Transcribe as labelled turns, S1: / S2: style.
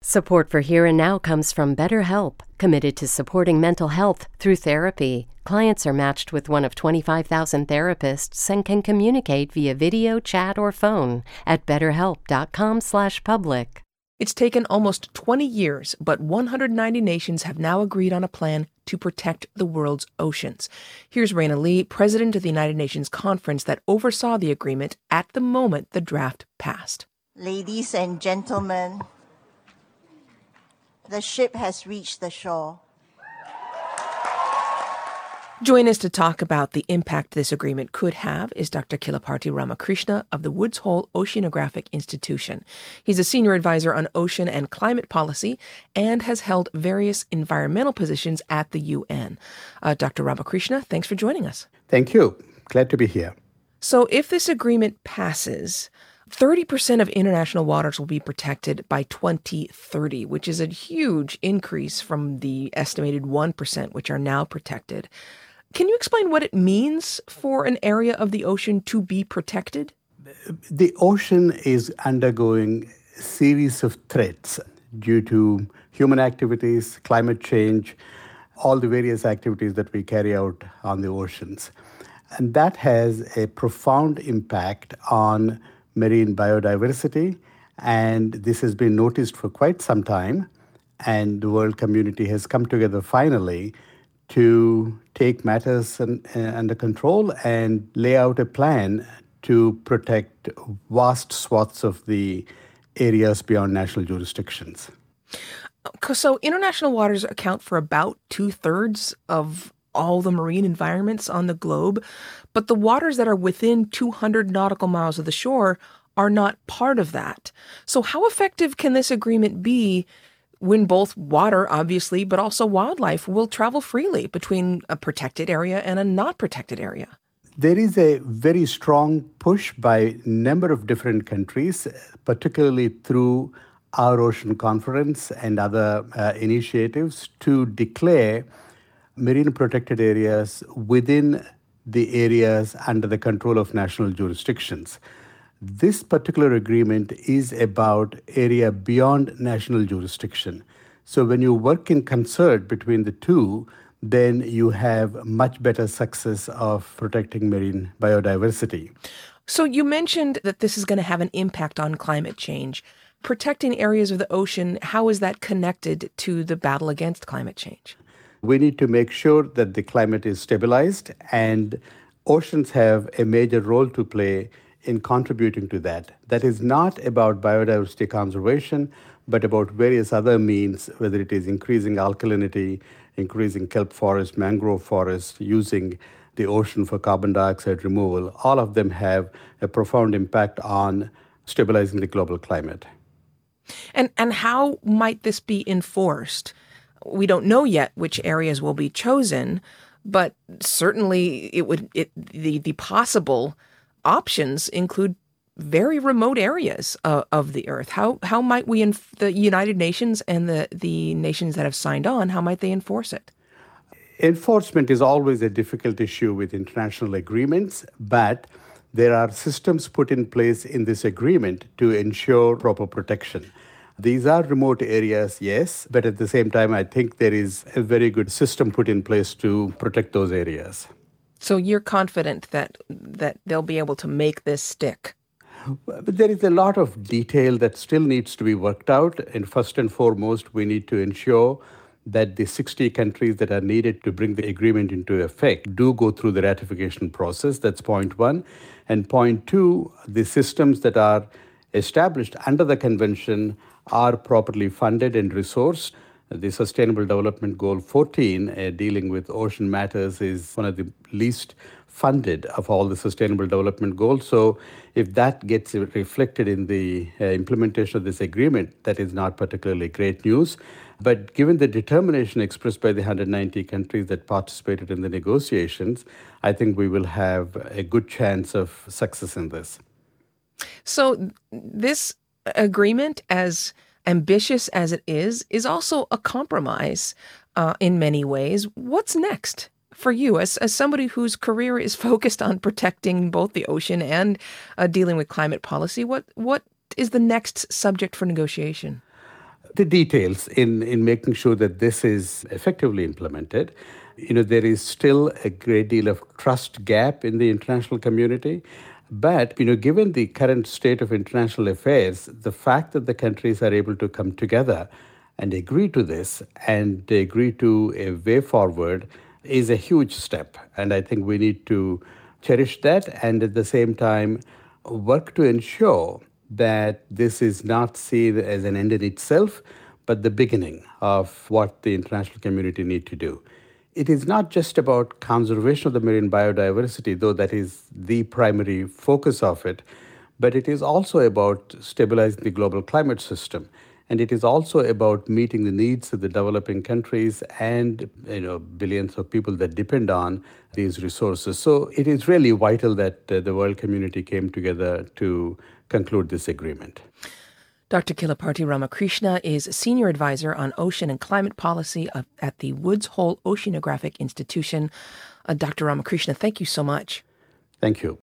S1: Support for Here and Now comes from BetterHelp, committed to supporting mental health through therapy. Clients are matched with one of 25,000 therapists and can communicate via video, chat, or phone at betterhelp.com/public.
S2: It's taken almost 20 years, but 190 nations have now agreed on a plan to protect the world's oceans. Here's Raina Lee, president of the United Nations conference that oversaw the agreement at the moment the draft passed.
S3: Ladies and gentlemen, the ship has reached the shore.
S2: Join us to talk about the impact this agreement could have is Dr. Kilaparti Ramakrishna of the Woods Hole Oceanographic Institution. He's a senior advisor on ocean and climate policy and has held various environmental positions at the UN. Dr. Ramakrishna, thanks for joining us.
S4: Thank you. Glad to be here.
S2: So if this agreement passes, 30% of international waters will be protected by 2030, which is a huge increase from the estimated 1% which are now protected. Can you explain what it means for an area of the ocean to be protected?
S4: The ocean is undergoing a series of threats due to human activities, climate change, all the various activities that we carry out on the oceans. And that has a profound impact on marine biodiversity, and this has been noticed for quite some time, and the world community has come together finally to take matters under control and lay out a plan to protect vast swaths of the areas beyond national jurisdictions.
S2: So international waters account for about 2/3 of all the marine environments on the globe, but the waters that are within 200 nautical miles of the shore are not part of that. So how effective can this agreement be when both water, obviously, but also wildlife will travel freely between a protected area and a not protected area?
S4: There is a very strong push by a number of different countries, particularly through our Ocean Conference and other initiatives, to declare marine protected areas within the areas under the control of national jurisdictions. This particular agreement is about area beyond national jurisdiction. So when you work in concert between the two, then you have much better success of protecting marine biodiversity.
S2: So you mentioned that this is going to have an impact on climate change. Protecting areas of the ocean, how is that connected to the battle against climate change?
S4: We need to make sure that the climate is stabilized, and oceans have a major role to play in contributing to that. That is not about biodiversity conservation, but about various other means, whether it is increasing alkalinity, increasing kelp forest, mangrove forest, using the ocean for carbon dioxide removal. All of them have a profound impact on stabilizing the global climate.
S2: And how might this be enforced? We don't know yet which areas will be chosen, but certainly the possible options include very remote areas of the earth. How might we, the United Nations and the nations that have signed on, how might they enforce it?
S4: Enforcement is always a difficult issue with international agreements, but there are systems put in place in this agreement to ensure proper protection. These are remote areas, yes, but at the same time, I think there is a very good system put in place to protect those areas.
S2: So you're confident that they'll be able to make this stick?
S4: But there is a lot of detail that still needs to be worked out. And first and foremost, we need to ensure that the 60 countries that are needed to bring the agreement into effect do go through the ratification process. That's point one. And point two, the systems that are established under the convention are properly funded and resourced. The Sustainable Development Goal 14, dealing with ocean matters, is one of the least funded of all the Sustainable Development Goals. So if that gets reflected in the implementation of this agreement, that is not particularly great news. But given the determination expressed by the 190 countries that participated in the negotiations, I think we will have a good chance of success in this.
S2: So this agreement, as ambitious as it is also a compromise in many ways. What's next for you as somebody whose career is focused on protecting both the ocean and dealing with climate policy? What is the next subject for negotiation?
S4: the details in making sure that this is effectively implemented. There is still a great deal of trust gap in the international community. But, given the current state of international affairs, the fact that the countries are able to come together and agree to this and they agree to a way forward is a huge step. And I think we need to cherish that and at the same time work to ensure that this is not seen as an end in itself, but the beginning of what the international community need to do. It is not just about conservation of the marine biodiversity, though that is the primary focus of it, but it is also about stabilizing the global climate system. And it is also about meeting the needs of the developing countries and billions of people that depend on these resources. So it is really vital that the world community came together to conclude this agreement.
S2: Dr. Kilaparti Ramakrishna is Senior Advisor on Ocean and Climate Policy at the Woods Hole Oceanographic Institution. Dr. Ramakrishna, thank you so much.
S4: Thank you.